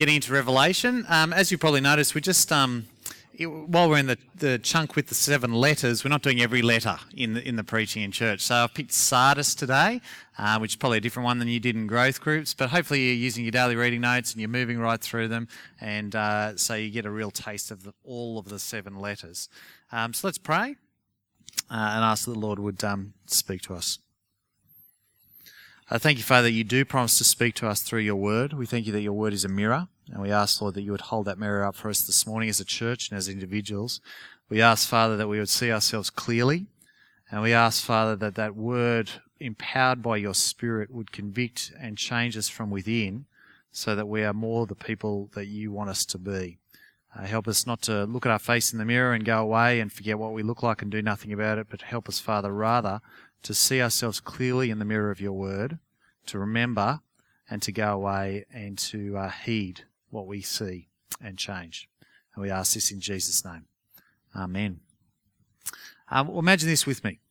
Getting into Revelation, as you probably noticed, we just while we're in the chunk with the 7 letters, we're not doing every letter in the preaching in church. So I've picked Sardis today, which is probably a different one than you did in growth groups. But hopefully you're using your daily reading notes and you're moving right through them, and so you get a real taste of all of the 7 letters. So let's pray and ask that the Lord would speak to us. Thank you, Father, that you do promise to speak to us through your word. We thank you that your word is a mirror, and we ask, Lord, that you would hold that mirror up for us this morning as a church and as individuals. We ask, Father, that we would see ourselves clearly, and we ask, Father, that that word, empowered by your Spirit, would convict and change us from within so that we are more the people that you want us to be. Help us not to look at our face in the mirror and go away and forget what we look like and do nothing about it, but help us, Father, rather to see ourselves clearly in the mirror of your word, to remember and to go away and to heed what we see and change. And we ask this in Jesus' name. Amen. Well, imagine this with me.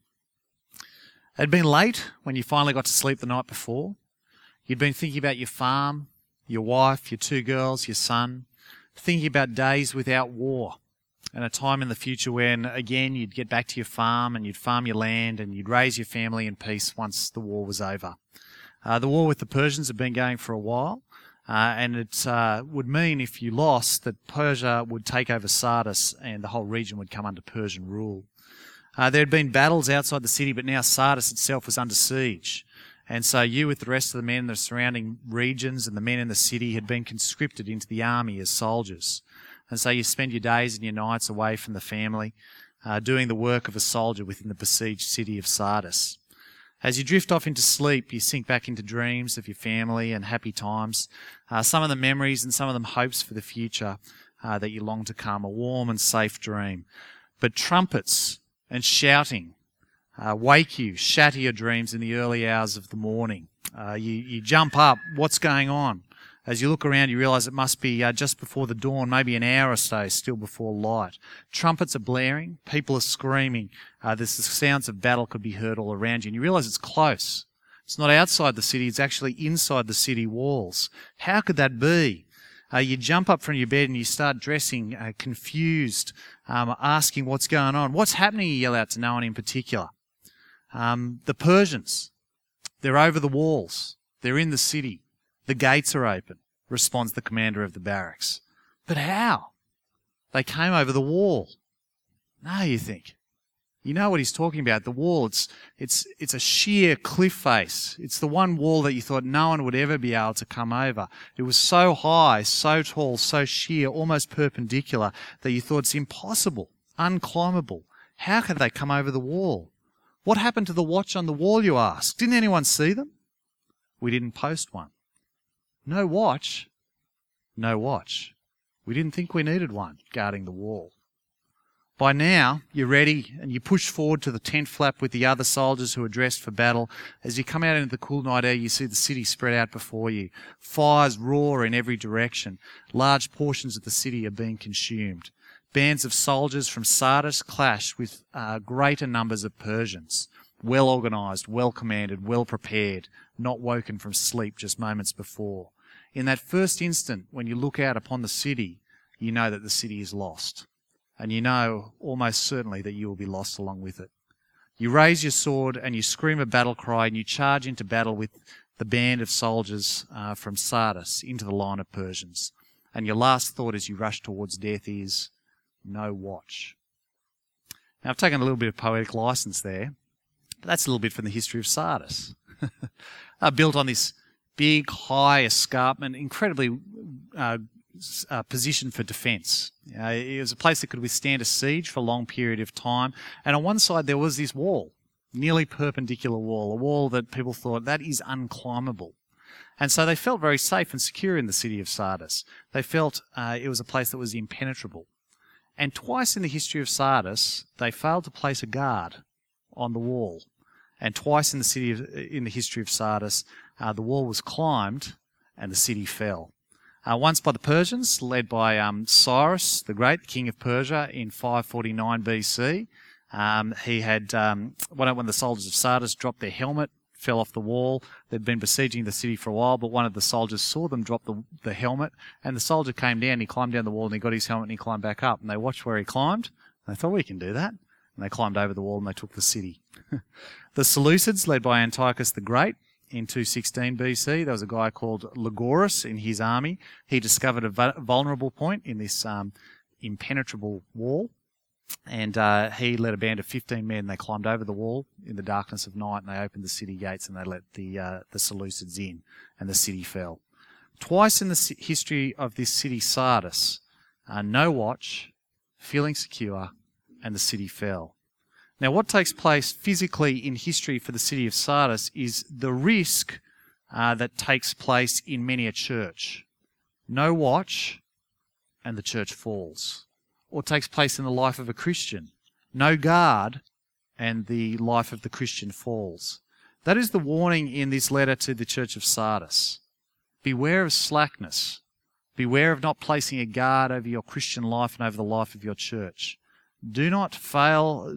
It had been late when you finally got to sleep the night before. You'd been thinking about your farm, your wife, your 2 girls, your son, thinking about days without war, and a time in the future when, again, you'd get back to your farm and you'd farm your land and you'd raise your family in peace once the war was over. The war with the Persians had been going for a while, and it would mean, if you lost, that Persia would take over Sardis and the whole region would come under Persian rule. There had been battles outside the city, but now Sardis itself was under siege. And so you, with the rest of the men in the surrounding regions and the men in the city, had been conscripted into the army as soldiers. And so you spend your days and your nights away from the family, doing the work of a soldier within the besieged city of Sardis. As you drift off into sleep, you sink back into dreams of your family and happy times, some of them memories and some of them hopes for the future that you long to come, a warm and safe dream. But trumpets and shouting wake you, shatter your dreams in the early hours of the morning. You jump up. What's going on? As you look around, you realise it must be just before the dawn, maybe an hour or so still before light. Trumpets are blaring, people are screaming. The sounds of battle could be heard all around you, and you realise it's close. It's not outside the city, it's actually inside the city walls. How could that be? You jump up from your bed and you start dressing, confused, asking what's going on. What's happening? You yell out to no one in particular. The Persians, they're over the walls. They're in the city. The gates are open, responds the commander of the barracks. But how? They came over the wall. No, you think. You know what he's talking about. The wall, it's a sheer cliff face. It's the one wall that you thought no one would ever be able to come over. It was so high, so tall, so sheer, almost perpendicular, that you thought it's impossible, unclimbable. How could they come over the wall? What happened to the watch on the wall, you ask? Didn't anyone see them? We didn't post one. No watch? No watch. We didn't think we needed one guarding the wall. By now, you're ready and you push forward to the tent flap with the other soldiers who are dressed for battle. As you come out into the cool night air, you see the city spread out before you. Fires roar in every direction. Large portions of the city are being consumed. Bands of soldiers from Sardis clash with greater numbers of Persians. Well organised, well commanded, well prepared, not woken from sleep just moments before. In that first instant, when you look out upon the city, you know that the city is lost. And you know almost certainly that you will be lost along with it. You raise your sword and you scream a battle cry and you charge into battle with the band of soldiers from Sardis into the line of Persians. And your last thought as you rush towards death is, no watch. Now, I've taken a little bit of poetic license there, but that's a little bit from the history of Sardis. Built on this big, high escarpment, incredibly positioned for defence. It was a place that could withstand a siege for a long period of time. And on one side there was this wall, nearly perpendicular wall, a wall that people thought that is unclimbable. And so they felt very safe and secure in the city of Sardis. They felt it was a place that was impenetrable. And twice in the history of Sardis, they failed to place a guard on the wall. And twice in the history of Sardis, the wall was climbed and the city fell. Once by the Persians, led by Cyrus the Great, the king of Persia, in 549 BC. He had, when the soldiers of Sardis dropped their helmet, fell off the wall. They'd been besieging the city for a while, but one of the soldiers saw them drop the helmet, and the soldier came down, he climbed down the wall, and he got his helmet and he climbed back up. And they watched where he climbed, and they thought, we can do that. And they climbed over the wall and they took the city. The Seleucids, led by Antiochus the Great, in 216 BC, there was a guy called Lygoris in his army. He discovered a vulnerable point in this impenetrable wall, and he led a band of 15 men. They climbed over the wall in the darkness of night, and they opened the city gates, and they let the Seleucids in, and the city fell. Twice in the history of this city, Sardis, no watch, feeling secure, and the city fell. Now, what takes place physically in history for the city of Sardis is the risk that takes place in many a church. No watch, and the church falls. Or takes place in the life of a Christian. No guard, and the life of the Christian falls. That is the warning in this letter to the church of Sardis. Beware of slackness. Beware of not placing a guard over your Christian life and over the life of your church. Do not fail,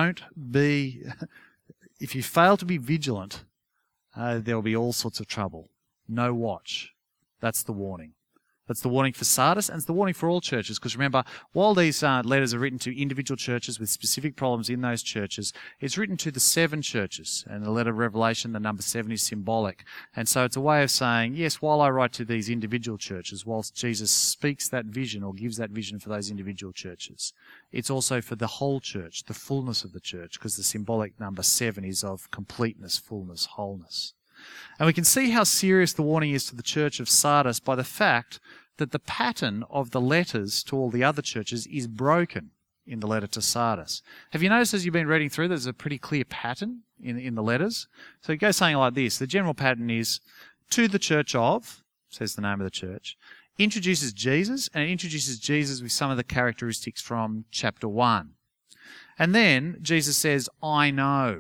if you fail to be vigilant, there will be all sorts of trouble. No watch. That's the warning. That's the warning for Sardis, and it's the warning for all churches, because remember, while these letters are written to individual churches with specific problems in those churches, it's written to the 7 churches, and the letter of Revelation, the number 7 is symbolic. And so it's a way of saying, yes, while I write to these individual churches, whilst Jesus speaks that vision or gives that vision for those individual churches, it's also for the whole church, the fullness of the church, because the symbolic number 7 is of completeness, fullness, wholeness. And we can see how serious the warning is to the church of Sardis by the fact that the pattern of the letters to all the other churches is broken in the letter to Sardis. Have you noticed as you've been reading through, there's a pretty clear pattern in the letters? So it goes something like this. The general pattern is, to the church of, says the name of the church, introduces Jesus, and it introduces Jesus with some of the characteristics from chapter 1. And then Jesus says, I know.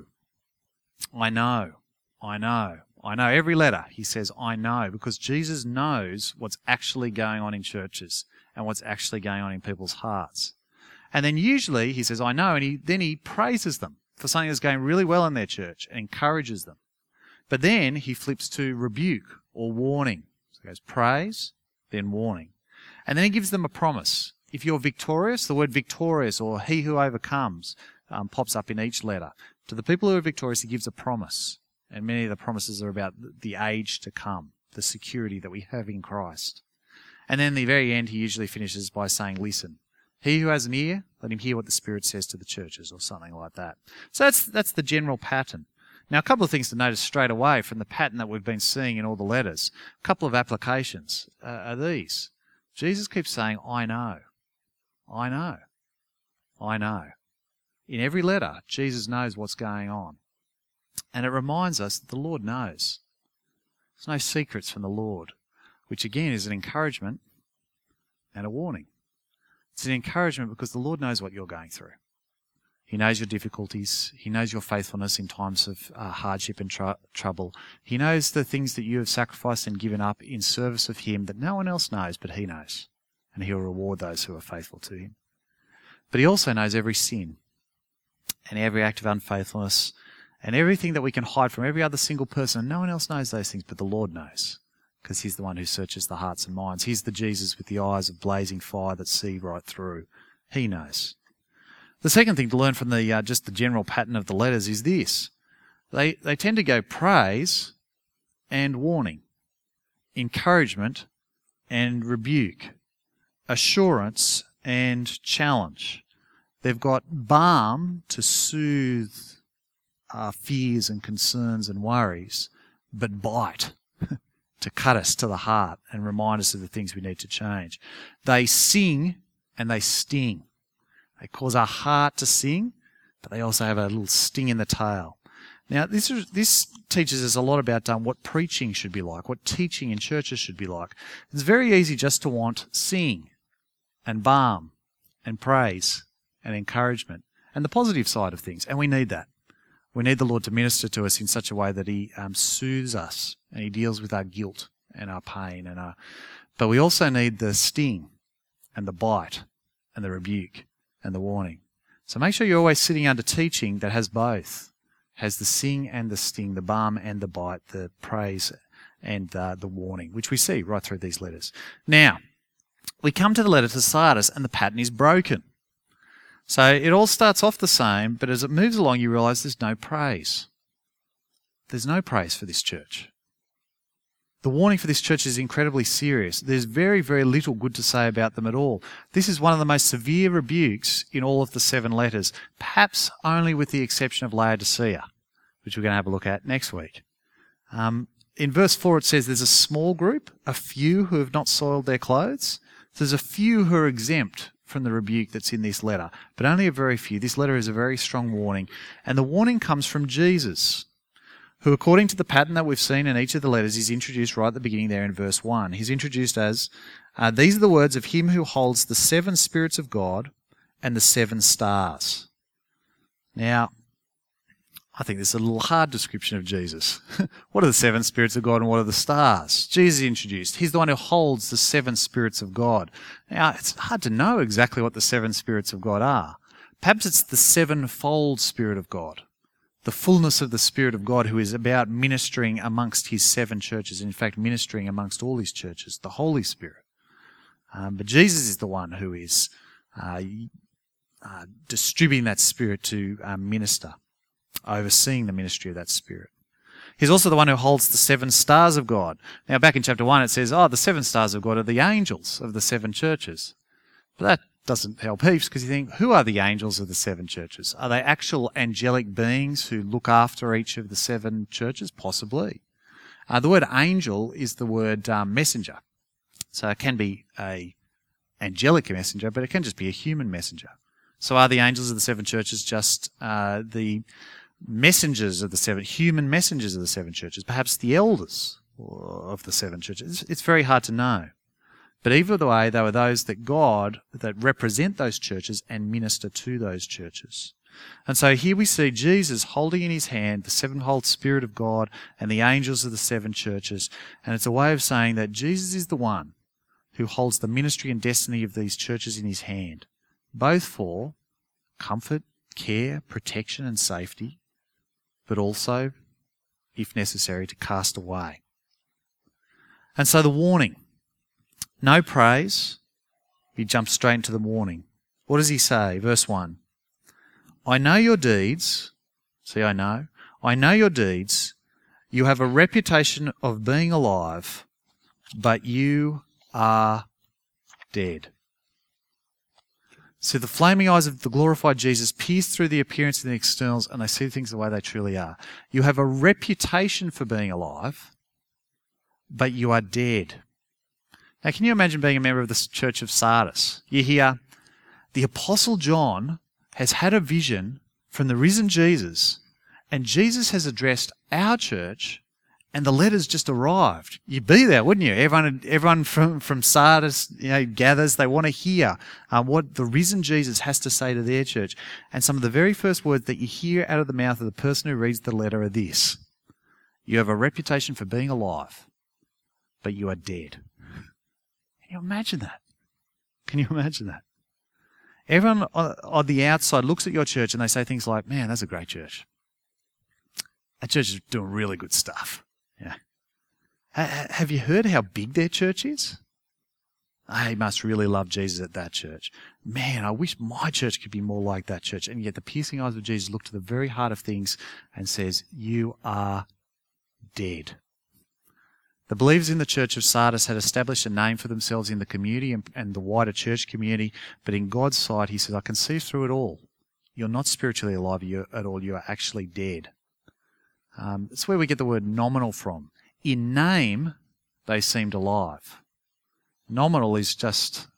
I know. I know. I know. Every letter he says, I know, because Jesus knows what's actually going on in churches and what's actually going on in people's hearts. And then usually he says, I know, and then he praises them for something that's going really well in their church and encourages them. But then he flips to rebuke or warning. So he goes praise, then warning. And then he gives them a promise. If you're victorious, the word victorious or he who overcomes pops up in each letter. To the people who are victorious, he gives a promise. And many of the promises are about the age to come, the security that we have in Christ. And then at the very end, he usually finishes by saying, listen, he who has an ear, let him hear what the Spirit says to the churches, or something like that. So that's the general pattern. Now, a couple of things to notice straight away from the pattern that we've been seeing in all the letters. A couple of applications are these. Jesus keeps saying, I know. I know. I know. In every letter, Jesus knows what's going on. And it reminds us that the Lord knows. There's no secrets from the Lord, which again is an encouragement and a warning. It's an encouragement because the Lord knows what you're going through. He knows your difficulties. He knows your faithfulness in times of hardship and trouble. He knows the things that you have sacrificed and given up in service of Him that no one else knows, but He knows. And He'll reward those who are faithful to Him. But He also knows every sin and every act of unfaithfulness and everything that we can hide from every other single person. No one else knows those things, but the Lord knows, because He's the one who searches the hearts and minds. He's the Jesus with the eyes of blazing fire that see right through. He knows. The second thing to learn from just the general pattern of the letters is this. They tend to go praise and warning, encouragement and rebuke, assurance and challenge. They've got balm to soothe our fears and concerns and worries, but bite to cut us to the heart and remind us of the things we need to change. They sing and they sting. They cause our heart to sing, but they also have a little sting in the tail. Now, this teaches us a lot about what preaching should be like, what teaching in churches should be like. It's very easy just to want sing and balm and praise and encouragement and the positive side of things, and we need that. We need the Lord to minister to us in such a way that He soothes us and He deals with our guilt and our pain but we also need the sting and the bite and the rebuke and the warning. So make sure you're always sitting under teaching that has both. has the sing and the sting, the balm and the bite, the praise and the warning, which we see right through these letters. Now, we come to the letter to Sardis and the pattern is broken. So it all starts off the same, but as it moves along, you realise there's no praise. There's no praise for this church. The warning for this church is incredibly serious. There's very, very little good to say about them at all. This is one of the most severe rebukes in all of the 7 letters, perhaps only with the exception of Laodicea, which we're going to have a look at next week. In verse 4 it says there's a small group, a few who have not soiled their clothes. There's a few who are exempt from the rebuke that's in this letter, but only a very few. This letter is a very strong warning, and the warning comes from Jesus, who, according to the pattern that we've seen in each of the letters, is introduced right at the beginning there in verse 1. He's introduced as, these are the words of him who holds the 7 spirits of God and the 7 stars. Now, I think this is a little hard description of Jesus. What are the 7 spirits of God and what are the stars? Jesus is introduced. He's the one who holds the 7 spirits of God. Now, it's hard to know exactly what the 7 spirits of God are. Perhaps it's the 7-fold Spirit of God. The fullness of the Spirit of God who is about ministering amongst his 7 churches, in fact ministering amongst all his churches, the Holy Spirit. But Jesus is the one who is distributing that Spirit to minister, overseeing the ministry of that Spirit. He's also the one who holds the 7 stars of God. Now back in chapter 1 it says, the 7 stars of God are the angels of the 7 churches. But that doesn't help heaps because you think, who are the angels of the 7 churches? Are they actual angelic beings who look after each of the 7 churches? Possibly. The word angel is the word messenger. So it can be a angelic messenger, but it can just be a human messenger. So are the angels of the 7 churches just the messengers of the 7, human messengers of the 7 churches? Perhaps the elders of the 7 churches? It's very hard to know. But either way, they were those that represent those churches and minister to those churches. And so here we see Jesus holding in his hand the 7-fold Spirit of God and the angels of the 7 churches. And it's a way of saying that Jesus is the one who holds the ministry and destiny of these churches in his hand, both for comfort, care, protection and safety, but also, if necessary, to cast away. And so the warning. No praise. He jumps straight into the warning. What does he say? Verse 1. I know your deeds. See, I know your deeds. You have a reputation of being alive, but you are dead. See, the flaming eyes of the glorified Jesus pierce through the appearance and the externals, and they see things the way they truly are. You have a reputation for being alive, but you are dead. Now, can you imagine being a member of the church of Sardis? You hear, the Apostle John has had a vision from the risen Jesus, and Jesus has addressed our church, and the letters just arrived. You'd be there, wouldn't you? Everyone from Sardis, gathers. They want to hear what the risen Jesus has to say to their church. And some of the very first words that you hear out of the mouth of the person who reads the letter are this: you have a reputation for being alive, but you are dead. Can you imagine that? Can you imagine that? Everyone on the outside looks at your church and they say things like, man, that's a great church. That church is doing really good stuff. Yeah. Have you heard how big their church is? They must really love Jesus at that church. Man, I wish my church could be more like that church. And yet the piercing eyes of Jesus look to the very heart of things and says, you are dead. The believers in the church of Sardis had established a name for themselves in the community and the wider church community, but in God's sight, he says, I can see through it all. You're not spiritually alive at all. You are actually dead. It's where we get the word nominal from. In name, they seemed alive. Nominal is just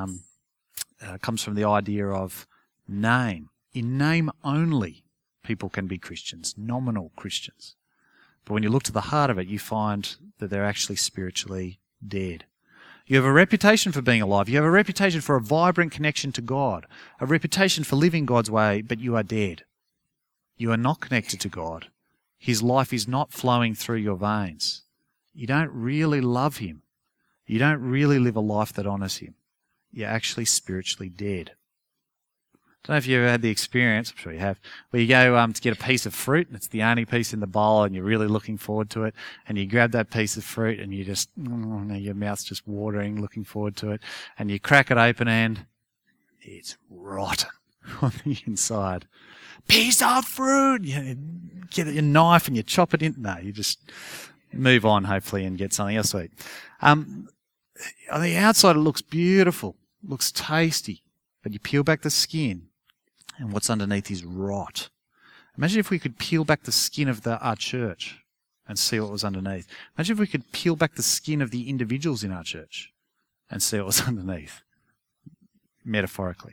comes from the idea of name. In name only, people can be Christians, nominal Christians. But when you look to the heart of it, you find that they're actually spiritually dead. You have a reputation for being alive. You have a reputation for a vibrant connection to God, a reputation for living God's way, but you are dead. You are not connected to God. His life is not flowing through your veins. You don't really love him. You don't really live a life that honours him. You're actually spiritually dead. I don't know if you ever had the experience, I'm sure you have, where you go to get a piece of fruit and it's the only piece in the bowl and you're really looking forward to it, and you grab that piece of fruit and you just, your mouth's just watering, looking forward to it, and you crack it open and it's rotten on the inside. Piece of fruit! You get a knife and you chop it in. No, you just move on, hopefully, and get something else to eat. On the outside, it looks beautiful, looks tasty, but you peel back the skin, and what's underneath is rot. Imagine if we could peel back the skin of our church and see what was underneath. Imagine if we could peel back the skin of the individuals in our church and see what was underneath, metaphorically.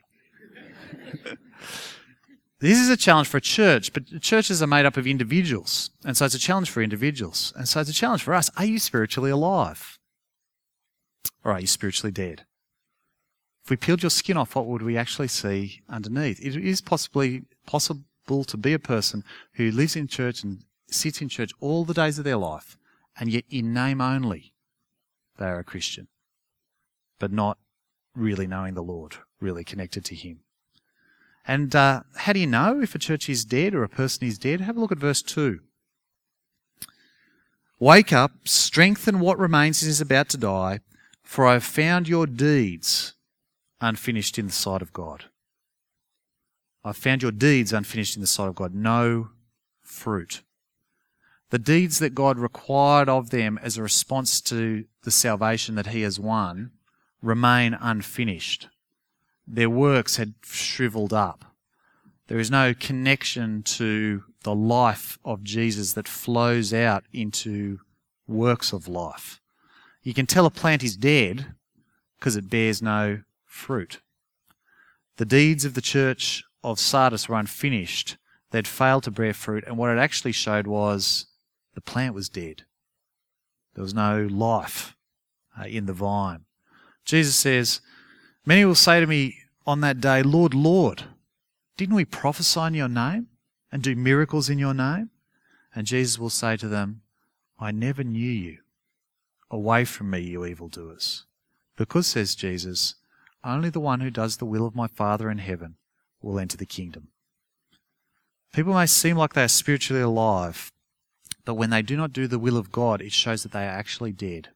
This is a challenge for a church, but churches are made up of individuals, and so it's a challenge for individuals, and so it's a challenge for us. Are you spiritually alive? Or are you spiritually dead? If we peeled your skin off, what would we actually see underneath? It is possible to be a person who lives in church and sits in church all the days of their life, and yet in name only they are a Christian, but not really knowing the Lord, really connected to Him. And how do you know if a church is dead or a person is dead? Have a look at verse 2. Wake up, strengthen what remains and is about to die, for I have found your deeds unfinished in the sight of God. I've found your deeds unfinished in the sight of God. No fruit. The deeds that God required of them as a response to the salvation that He has won remain unfinished. Their works had shriveled up. There is no connection to the life of Jesus that flows out into works of life. You can tell a plant is dead because it bears no fruit. The deeds of the church of Sardis were unfinished. They'd failed to bear fruit, and what it actually showed was the plant was dead. There was no life in the vine. Jesus says, many will say to me on that day, Lord, Lord, didn't we prophesy in your name and do miracles in your name? And Jesus will say to them, I never knew you. Away from me, you evildoers. Because, says Jesus, only the one who does the will of my Father in heaven will enter the kingdom. People may seem like they are spiritually alive, but when they do not do the will of God, it shows that they are actually dead.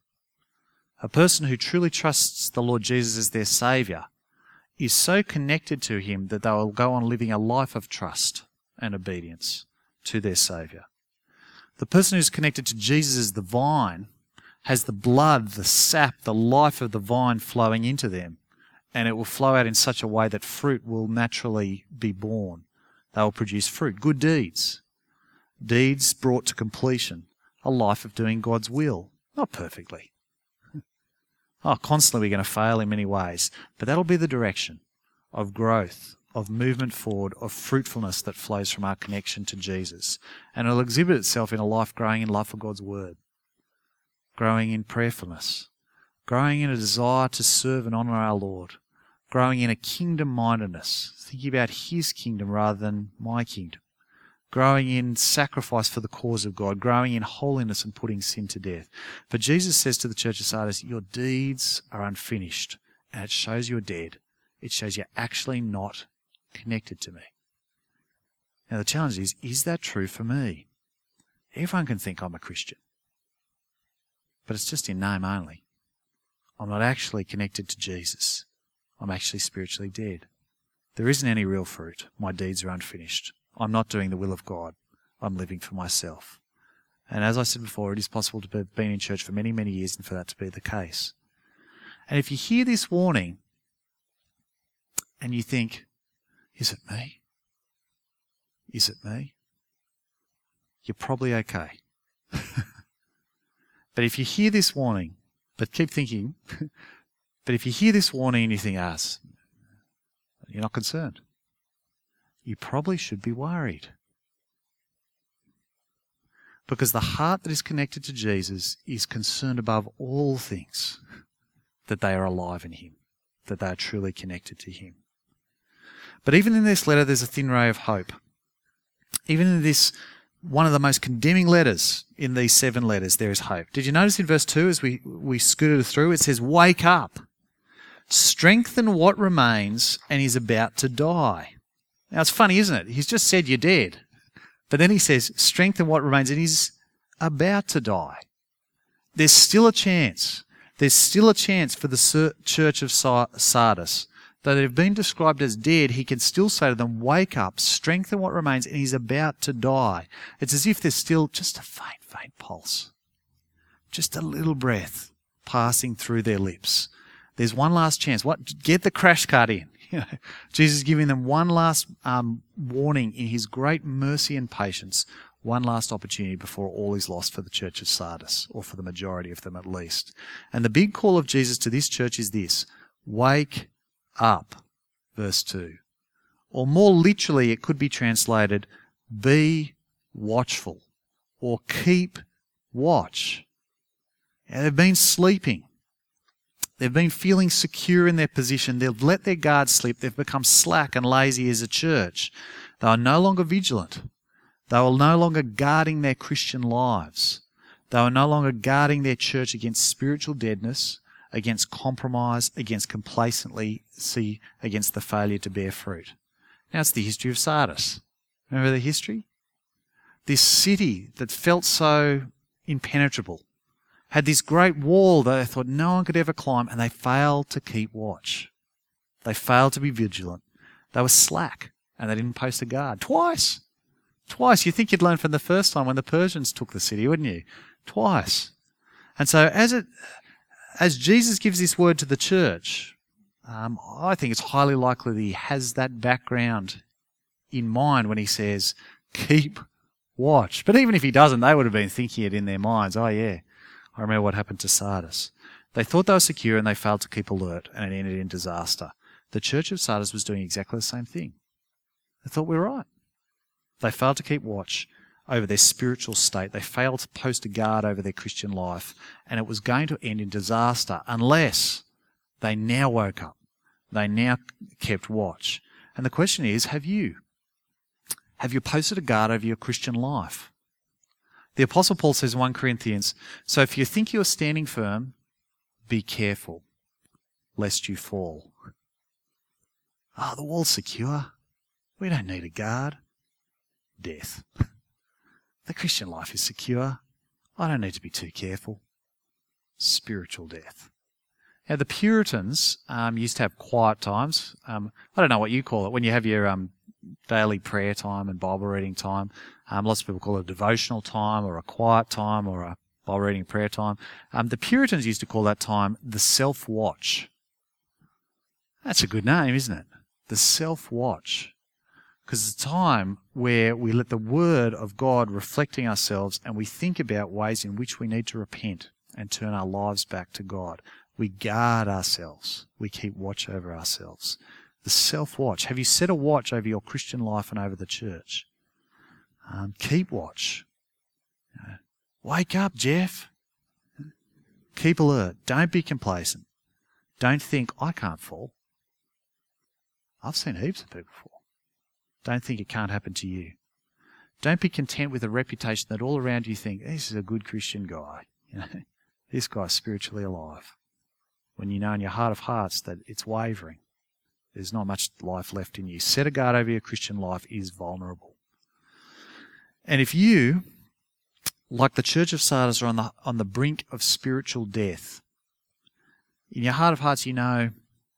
A person who truly trusts the Lord Jesus as their Saviour is so connected to Him that they will go on living a life of trust and obedience to their Saviour. The person who's connected to Jesus as the vine has the blood, the sap, the life of the vine flowing into them, and it will flow out in such a way that fruit will naturally be born. They will produce fruit, good deeds, deeds brought to completion, a life of doing God's will, not perfectly. Constantly we're going to fail in many ways, but that'll be the direction of growth, of movement forward, of fruitfulness that flows from our connection to Jesus. And it'll exhibit itself in a life growing in love for God's Word, growing in prayerfulness, growing in a desire to serve and honour our Lord, growing in a kingdom-mindedness, thinking about His kingdom rather than my kingdom, growing in sacrifice for the cause of God, growing in holiness and putting sin to death. But Jesus says to the church of Sardis, your deeds are unfinished, and it shows you're dead. It shows you're actually not connected to me. Now the challenge is that true for me? Everyone can think I'm a Christian, but it's just in name only. I'm not actually connected to Jesus. I'm actually spiritually dead. There isn't any real fruit. My deeds are unfinished. I'm not doing the will of God. I'm living for myself. And as I said before, it is possible to have been in church for many, many years and for that to be the case. And if you hear this warning and you think, is it me? Is it me? You're probably okay. But if you hear this warning, but keep thinking, but if you hear this warning and you think, you're not concerned, you probably should be worried. Because the heart that is connected to Jesus is concerned above all things that they are alive in Him, that they are truly connected to Him. But even in this letter, there's a thin ray of hope. Even in this, one of the most condemning letters in these 7 letters, there is hope. Did you notice in verse 2 as we scooted through, it says, wake up, strengthen what remains and is about to die. Now, it's funny, isn't it? He's just said you're dead. But then he says, strengthen what remains, and he's about to die. There's still a chance. There's still a chance for the church of Sardis. Though they've been described as dead, he can still say to them, wake up, strengthen what remains, and he's about to die. It's as if there's still just a faint pulse. Just a little breath passing through their lips. There's one last chance. Get the crash cart in. Jesus is giving them one last warning in his great mercy and patience, one last opportunity before all is lost for the church of Sardis, or for the majority of them at least. And the big call of Jesus to this church is this: wake up, verse 2. Or more literally, it could be translated, be watchful, or keep watch. Now, they've been sleeping. They've been feeling secure in their position. They've let their guard slip. They've become slack and lazy as a church. They are no longer vigilant. They are no longer guarding their Christian lives. They are no longer guarding their church against spiritual deadness, against compromise, against complacency, against the failure to bear fruit. Now, it's the history of Sardis. Remember the history? This city that felt so impenetrable had this great wall that they thought no one could ever climb, and they failed to keep watch. They failed to be vigilant. They were slack, and they didn't post a guard. Twice. You'd think you'd learn from the first time when the Persians took the city, wouldn't you? Twice. And so as Jesus gives this word to the church, I think it's highly likely that he has that background in mind when he says, keep watch. But even if he doesn't, they would have been thinking it in their minds. Oh yeah, I remember what happened to Sardis. They thought they were secure and they failed to keep alert, and it ended in disaster. The church of Sardis was doing exactly the same thing. They thought we were right. They failed to keep watch over their spiritual state. They failed to post a guard over their Christian life, and it was going to end in disaster unless they now woke up. They now kept watch. And the question is, have you posted a guard over your Christian life? The Apostle Paul says in 1 Corinthians, so if you think you're standing firm, be careful, lest you fall. The wall's secure. We don't need a guard. Death. The Christian life is secure. I don't need to be too careful. Spiritual death. Now, the Puritans used to have quiet times. I don't know what you call it. When you have your daily prayer time and Bible reading time, lots of people call it a devotional time or a quiet time or a Bible reading prayer time. The Puritans used to call that time the self-watch. That's a good name, isn't it? The self-watch. Because it's a time where we let the Word of God reflecting ourselves and we think about ways in which we need to repent and turn our lives back to God. We guard ourselves. We keep watch over ourselves. The self-watch. Have you set a watch over your Christian life and over the church? Keep watch. Wake up, Jeff. Keep alert. Don't be complacent. Don't think, I can't fall. I've seen heaps of people fall. Don't think it can't happen to you. Don't be content with a reputation that all around you think, this is a good Christian guy. This guy's spiritually alive. When you know in your heart of hearts that it's wavering. There's not much life left in you. Set a guard over your Christian life is vulnerable. And if you, like the church of Sardis, are on the brink of spiritual death, in your heart of hearts you know,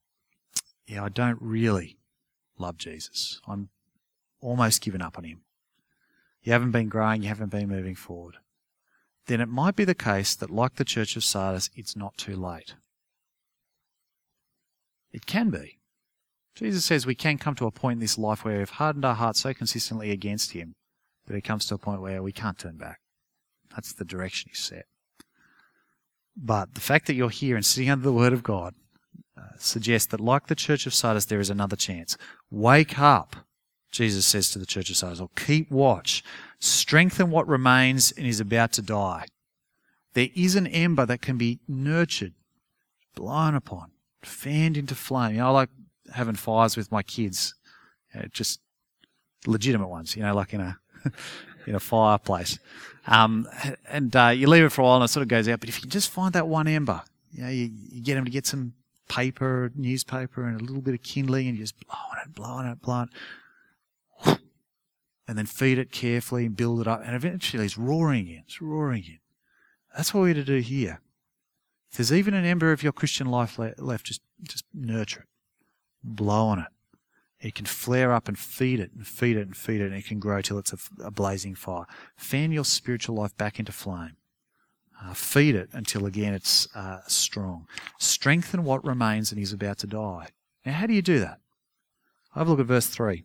I don't really love Jesus. I'm almost given up on him. You haven't been growing, you haven't been moving forward. Then it might be the case that, like the church of Sardis, it's not too late. It can be. Jesus says we can come to a point in this life where we've hardened our hearts so consistently against him that it comes to a point where we can't turn back. That's the direction he's set. But the fact that you're here and sitting under the Word of God suggests that, like the church of Sardis, there is another chance. Wake up, Jesus says to the church of Sardis, or keep watch. Strengthen what remains and is about to die. There is an ember that can be nurtured, blown upon, fanned into flame. I like having fires with my kids, just legitimate ones, like in a fireplace. And you leave it for a while and it sort of goes out. But if you just find that one ember, you get them to get some paper, newspaper, and a little bit of kindling, and you just blowing it. and then feed it carefully and build it up, and eventually it's roaring again. It's roaring again. That's what we're to do here. If there's even an ember of your Christian life left, just nurture it. Blow on it. It can flare up and feed it and feed it and feed it, and it can grow till it's a blazing fire. Fan your spiritual life back into flame. Feed it until again it's strong. Strengthen what remains and is about to die. Now, how do you do that? Have a look at verse 3.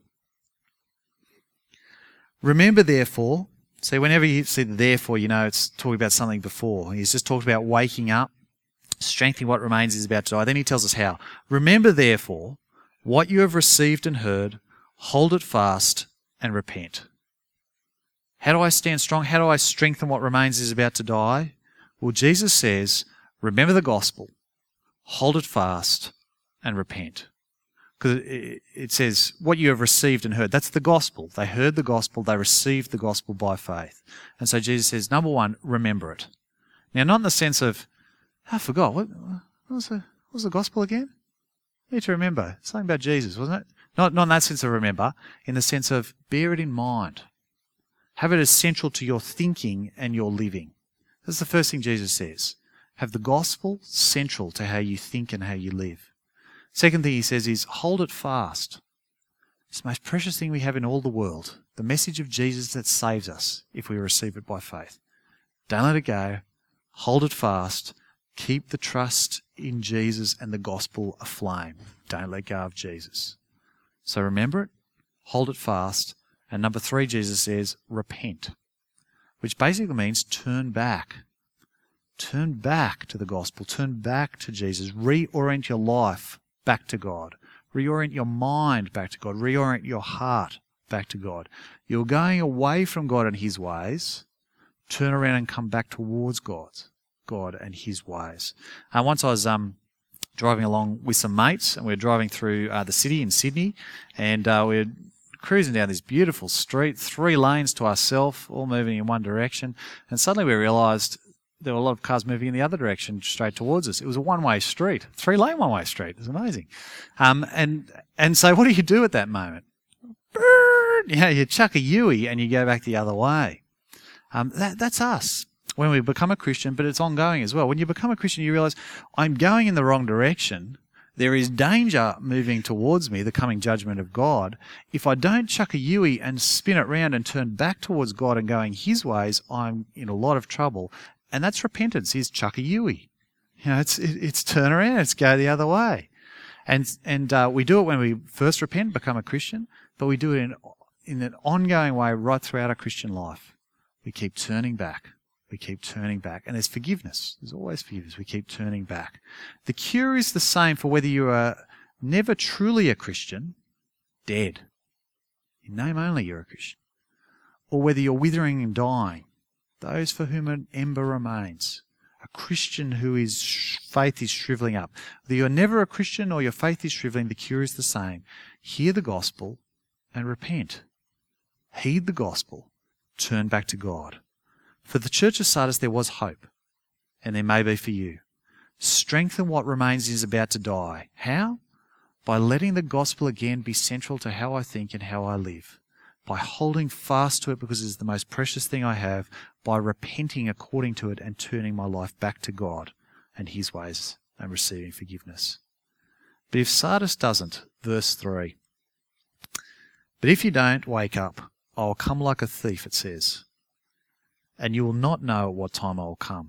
Remember, therefore, see, whenever you see the therefore, you know it's talking about something before. He's just talked about waking up, strengthening what remains is about to die. Then he tells us how. Remember, therefore, what you have received and heard, hold it fast and repent. How do I stand strong? How do I strengthen what remains is about to die? Well, Jesus says, remember the gospel, hold it fast and repent. Because it says, what you have received and heard. That's the gospel. They heard the gospel. They received the gospel by faith. And so Jesus says, number one, remember it. Now, not in the sense of, I forgot. What was the gospel again? You need to remember. Something about Jesus, wasn't it? Not in that sense of remember. In the sense of bear it in mind. Have it as central to your thinking and your living. That's the first thing Jesus says. Have the gospel central to how you think and how you live. Second thing he says is, hold it fast. It's the most precious thing we have in all the world. The message of Jesus that saves us if we receive it by faith. Don't let it go. Hold it fast. Keep the trust in Jesus and the gospel aflame. Don't let go of Jesus. So remember it. Hold it fast. And number 3, Jesus says, repent. Which basically means turn back. Turn back to the gospel. Turn back to Jesus. Reorient your life back to God. Reorient your mind back to God. Reorient your heart back to God. You're going away from God and his ways. Turn around and come back towards God and his ways. Once I was driving along with some mates, and we were driving through the city in Sydney, and we were cruising down this beautiful street, 3 lanes to ourselves, all moving in one direction, and suddenly we realised there were a lot of cars moving in the other direction straight towards us. It was a one-way street, 3-lane one-way street. It was amazing. And so what do you do at that moment? You chuck a Yui and you go back the other way. That's us when we become a Christian, but it's ongoing as well. When you become a Christian, you realise, I'm going in the wrong direction. There is danger moving towards me, the coming judgment of God. If I don't chuck a Yui and spin it round and turn back towards God and going his ways, I'm in a lot of trouble. And that's repentance, is chuck a Yui. It's turn around, it's go the other way. And we do it when we first repent, become a Christian, but we do it in an ongoing way right throughout our Christian life. We keep turning back. We keep turning back. And there's forgiveness. There's always forgiveness. We keep turning back. The cure is the same for whether you are never truly a Christian, dead. In name only you're a Christian. Or whether you're withering and dying. Those for whom an ember remains. A Christian whose faith is shriveling up. Whether you're never a Christian or your faith is shriveling, the cure is the same. Hear the gospel and repent. Heed the gospel. Turn back to God. For the church of Sardis there was hope, and there may be for you. Strengthen what remains is about to die. How? By letting the gospel again be central to how I think and how I live. By holding fast to it because it is the most precious thing I have. By repenting according to it and turning my life back to God and his ways and receiving forgiveness. But if Sardis doesn't, verse 3. But if you don't wake up, I will come like a thief, it says. And you will not know at what time I will come.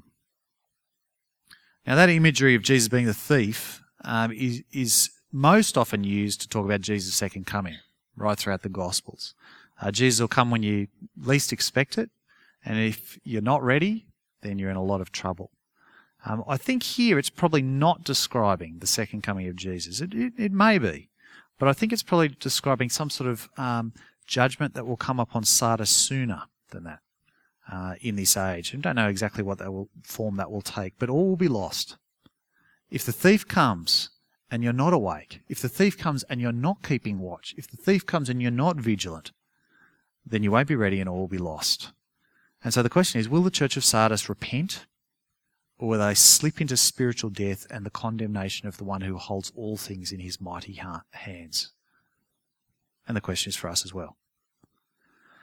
Now that imagery of Jesus being the thief is most often used to talk about Jesus' second coming, right throughout the Gospels. Jesus will come when you least expect it, and if you're not ready, then you're in a lot of trouble. I think here it's probably not describing the second coming of Jesus. It may be, but I think it's probably describing some sort of judgment that will come upon Sardis sooner than that. In this age. And don't know exactly what form that will take, but all will be lost. If the thief comes and you're not awake, if the thief comes and you're not keeping watch, if the thief comes and you're not vigilant, then you won't be ready and all will be lost. And so the question is, will the church of Sardis repent, or will they slip into spiritual death and the condemnation of the one who holds all things in his mighty hands? And the question is for us as well.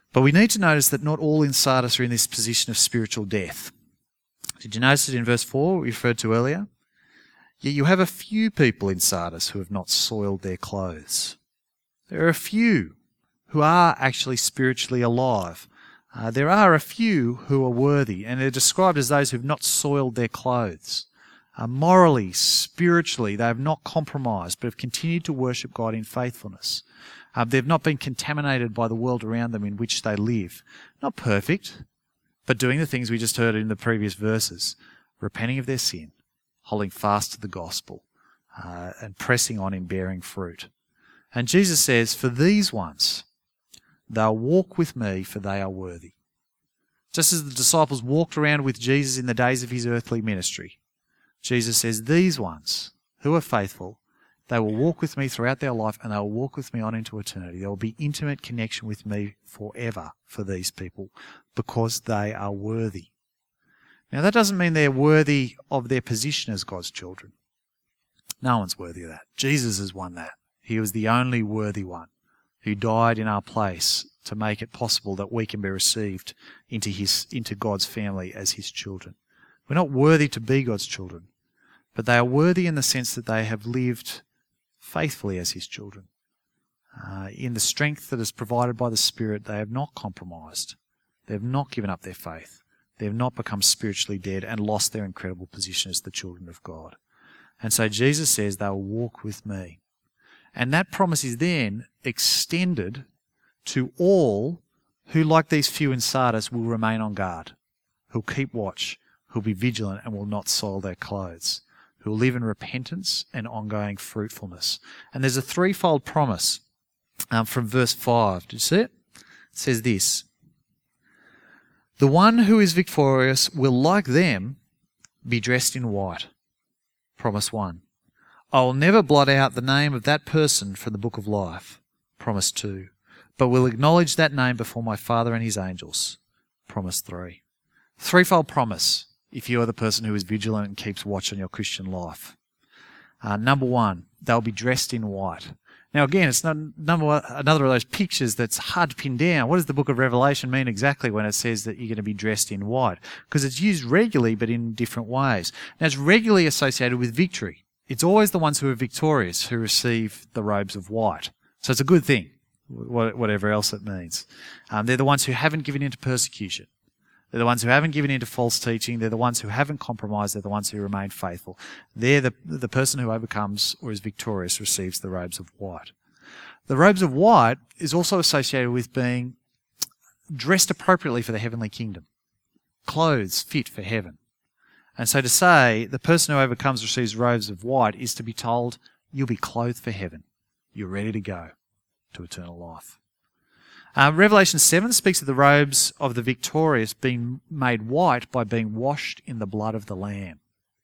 But we need to notice that not all in Sardis are in this position of spiritual death. Did you notice it in verse 4 we referred to earlier? Yet you have a few people in Sardis who have not soiled their clothes. There are a few who are actually spiritually alive. There are a few who are worthy, and they're described as those who have not soiled their clothes. Morally, spiritually, they have not compromised, but have continued to worship God in faithfulness. They've not been contaminated by the world around them in which they live. Not perfect, but doing the things we just heard in the previous verses. Repenting of their sin, holding fast to the gospel, and pressing on in bearing fruit. And Jesus says, for these ones, they'll walk with me, for they are worthy. Just as the disciples walked around with Jesus in the days of his earthly ministry, Jesus says, these ones who are faithful, they will walk with me throughout their life, and they will walk with me on into eternity. There will be intimate connection with me forever for these people, because they are worthy. Now, that doesn't mean they're worthy of their position as God's children. No one's worthy of that. Jesus has won that. He was the only worthy one who died in our place to make it possible that we can be received into God's family as his children. We're not worthy to be God's children, but they are worthy in the sense that they have lived faithfully as his children. In the strength that is provided by the Spirit, they have not compromised. They have not given up their faith. They have not become spiritually dead and lost their incredible position as the children of God. And so Jesus says they will walk with me. And that promise is then extended to all who, like these few in Sardis, will remain on guard, who'll keep watch, who'll be vigilant and will not soil their clothes, who'll live in repentance and ongoing fruitfulness. And there's a threefold promise from verse 5. Did you see it? It says this: the one who is victorious will, like them, be dressed in white. Promise 1. I will never blot out the name of that person from the book of life. Promise 2. But will acknowledge that name before my Father and his angels. Promise 3. Threefold promise if you are the person who is vigilant and keeps watch on your Christian life. Number 1, they'll be dressed in white. Now again, it's another of those pictures that's hard to pin down. What does the book of Revelation mean exactly when it says that you're going to be dressed in white? Because it's used regularly but in different ways. Now it's regularly associated with victory. It's always the ones who are victorious who receive the robes of white. So it's a good thing, whatever else it means. They're the ones who haven't given in to persecution. They're the ones who haven't given in to false teaching. They're the ones who haven't compromised. They're the ones who remain faithful. They're the person who overcomes or is victorious receives the robes of white. The robes of white is also associated with being dressed appropriately for the heavenly kingdom. Clothes fit for heaven. And so to say the person who overcomes receives robes of white is to be told, you'll be clothed for heaven. You're ready to go to eternal life. Revelation 7 speaks of the robes of the victorious being made white by being washed in the blood of the Lamb.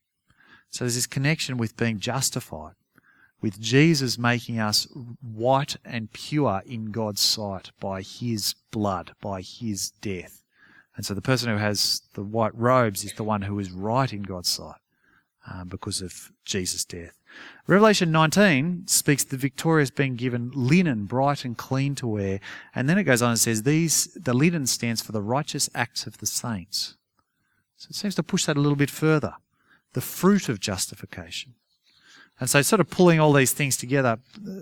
So there's this connection with being justified, with Jesus making us white and pure in God's sight by his blood, by his death. And so the person who has the white robes is the one who is right in God's sight because of Jesus' death. Revelation 19 speaks of the victorious being given linen bright and clean to wear. And then it goes on and says, the linen stands for the righteous acts of the saints. So it seems to push that a little bit further. The fruit of justification. And so sort of pulling all these things together,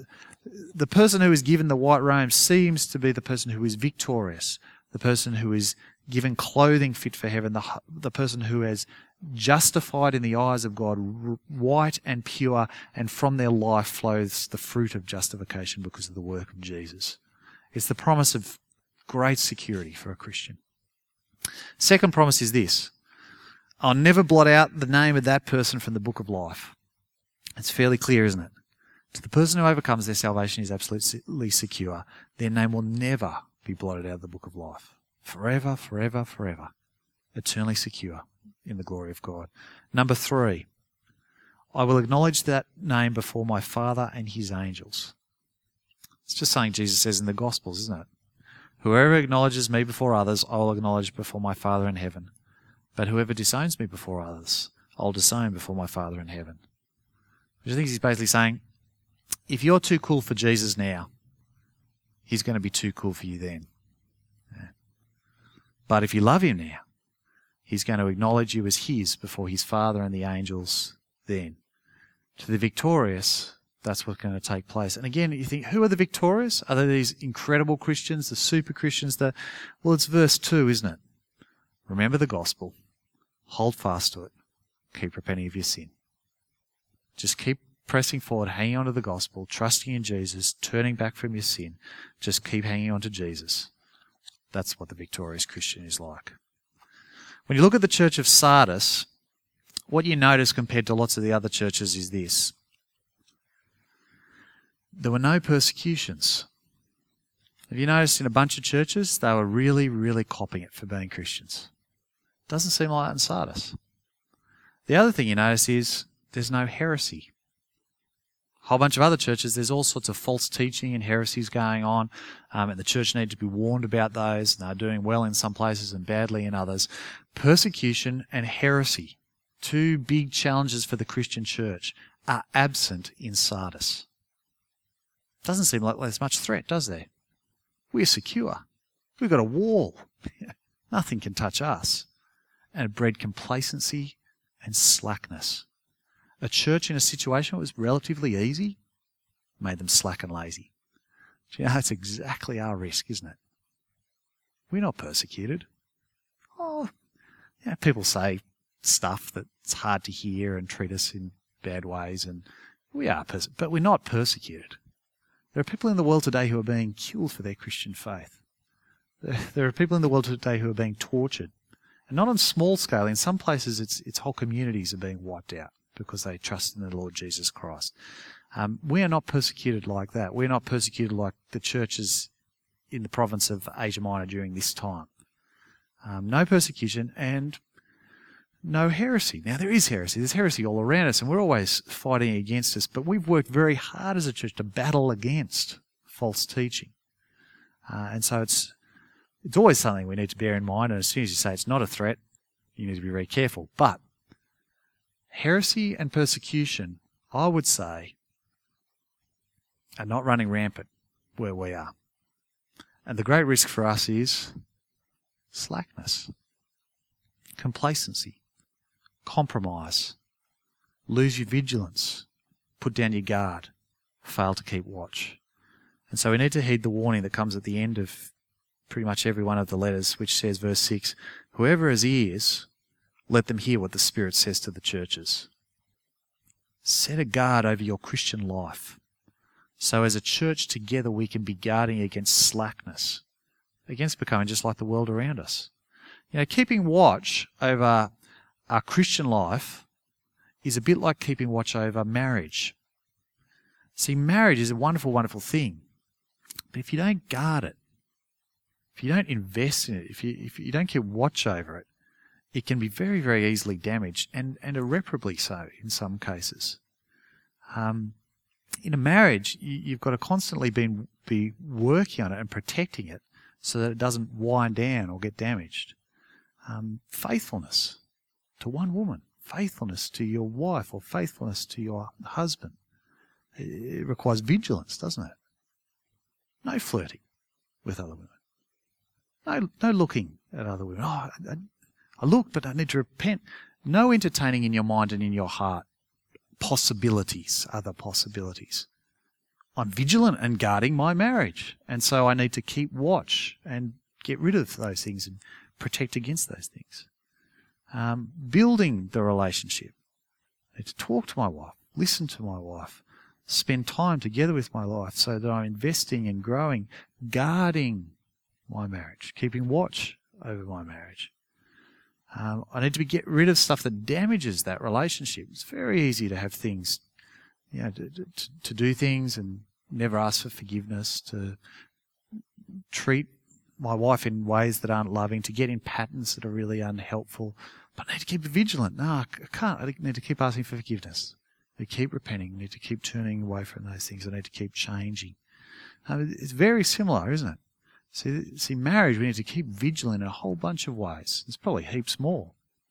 the person who is given the white robe seems to be the person who is victorious, the person who is given clothing fit for heaven, the person who is justified in the eyes of God, white and pure, and from their life flows the fruit of justification because of the work of Jesus. It's the promise of great security for a Christian. Second promise is this: I'll never blot out the name of that person from the book of life. It's fairly clear, isn't it? To the person who overcomes, their salvation is absolutely secure. Their name will never be blotted out of the book of life. Forever, forever, forever. Eternally secure in the glory of God. Number 3, I will acknowledge that name before my Father and his angels. It's just something Jesus says in the Gospels, isn't it? Whoever acknowledges me before others, I will acknowledge before my Father in heaven. But whoever disowns me before others, I'll disown before my Father in heaven. Which I think he's basically saying, if you're too cool for Jesus now, he's going to be too cool for you then. But if you love him now, he's going to acknowledge you as his before his Father and the angels then. To the victorious, that's what's going to take place. And again, you think, who are the victorious? Are they these incredible Christians, the super Christians? Well, it's verse 2, isn't it? Remember the gospel. Hold fast to it. Keep repenting of your sin. Just keep pressing forward, hanging on to the gospel, trusting in Jesus, turning back from your sin. Just keep hanging on to Jesus. That's what the victorious Christian is like. When you look at the church of Sardis, what you notice compared to lots of the other churches is this. There were no persecutions. Have you noticed in a bunch of churches, they were really, really copping it for being Christians? Doesn't seem like that in Sardis. The other thing you notice is there's no heresy. A whole bunch of other churches, there's all sorts of false teaching and heresies going on, and the church needs to be warned about those, and they're doing well in some places and badly in others. Persecution and heresy, two big challenges for the Christian church, are absent in Sardis. Doesn't seem like there's much threat, does there? We're secure. We've got a wall. Nothing can touch us. And it bred complacency and slackness. A church in a situation that was relatively easy made them slack and lazy. Do you know, that's exactly our risk, isn't it? We're not persecuted. Oh, yeah, people say stuff that's hard to hear and treat us in bad ways, and we are, but we're not persecuted. There are people in the world today who are being killed for their Christian faith. There are people in the world today who are being tortured. And not on small scale. In some places, it's whole communities are being wiped out because they trust in the Lord Jesus Christ. We are not persecuted like that. We're not persecuted like the churches in the province of Asia Minor during this time. No persecution and no heresy. Now, there is heresy. There's heresy all around us, and we're always fighting against us. But we've worked very hard as a church to battle against false teaching. And so it's always something we need to bear in mind. And as soon as you say it's not a threat, you need to be very careful. But heresy and persecution, I would say, are not running rampant where we are. And the great risk for us is slackness, complacency, compromise, lose your vigilance, put down your guard, fail to keep watch. And so we need to heed the warning that comes at the end of pretty much every one of the letters, which says, verse 6, whoever has ears, let them hear what the Spirit says to the churches. Set a guard over your Christian life. So as a church together we can be guarding against slackness, against becoming just like the world around us. You know, keeping watch over our Christian life is a bit like keeping watch over marriage. See, marriage is a wonderful, wonderful thing. But if you don't guard it, if you don't invest in it, if you don't keep watch over it, it can be very, very easily damaged and irreparably so in some cases. In a marriage, you've got to constantly be working on it and protecting it so that it doesn't wind down or get damaged. Faithfulness to one woman, faithfulness to your wife or faithfulness to your husband. It requires vigilance, doesn't it? No flirting with other women. No looking at other women. Oh, I look, but I need to repent. No entertaining in your mind and in your heart possibilities, other possibilities. I'm vigilant and guarding my marriage, and so I need to keep watch and get rid of those things and protect against those things. Building the relationship. I need to talk to my wife, listen to my wife, spend time together with my wife so that I'm investing and growing, guarding my marriage, keeping watch over my marriage. I need to get rid of stuff that damages that relationship. It's very easy to have things, you know, to do things and never ask for forgiveness, to treat my wife in ways that aren't loving, to get in patterns that are really unhelpful. But I need to keep vigilant. No, I can't. I need to keep asking for forgiveness. I need to keep repenting. I need to keep turning away from those things. I need to keep changing. It's very similar, isn't it? See, marriage, we need to keep vigilant in a whole bunch of ways. There's probably heaps more.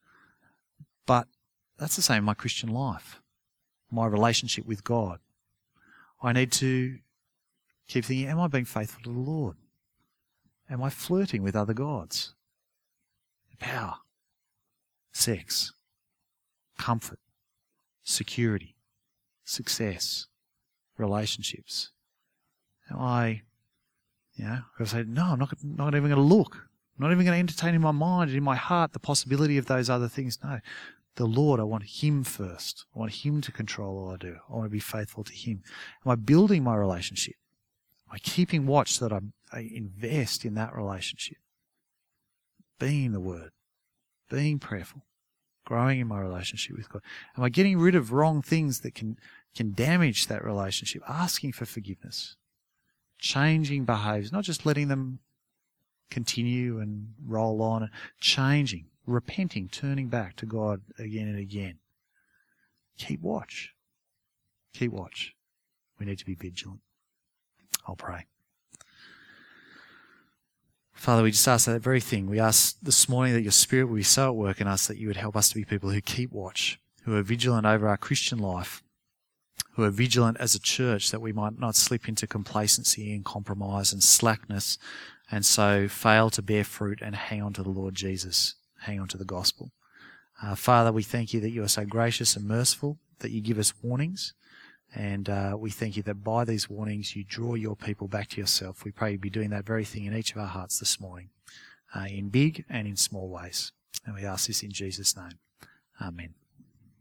But that's the same in my Christian life, my relationship with God. I need to keep thinking, am I being faithful to the Lord? Am I flirting with other gods? power, sex, comfort, security, success, relationships? Am I, going to say, no, I'm not even going to look. I'm not even going to entertain in my mind and in my heart the possibility of those other things. No. The Lord, I want Him first. I want Him to control all I do. I want to be faithful to Him. Am I building my relationship? Am I keeping watch so that I invest in that relationship? Being in the Word, being prayerful, growing in my relationship with God. Am I getting rid of wrong things that can damage that relationship? Asking for forgiveness, changing behaviours, not just letting them continue and roll on, changing, repenting, turning back to God again and again. Keep watch. Keep watch. We need to be vigilant. I'll pray. Father, we just ask that very thing. We ask this morning that your Spirit will be so at work in us that you would help us to be people who keep watch, who are vigilant over our Christian life, who are vigilant as a church that we might not slip into complacency and compromise and slackness and so fail to bear fruit and hang on to the Lord Jesus, hang on to the gospel. Father, we thank you that you are so gracious and merciful, that you give us warnings. And we thank you that by these warnings you draw your people back to yourself. We pray you be doing that very thing in each of our hearts this morning, in big and in small ways. And we ask this in Jesus' name. Amen.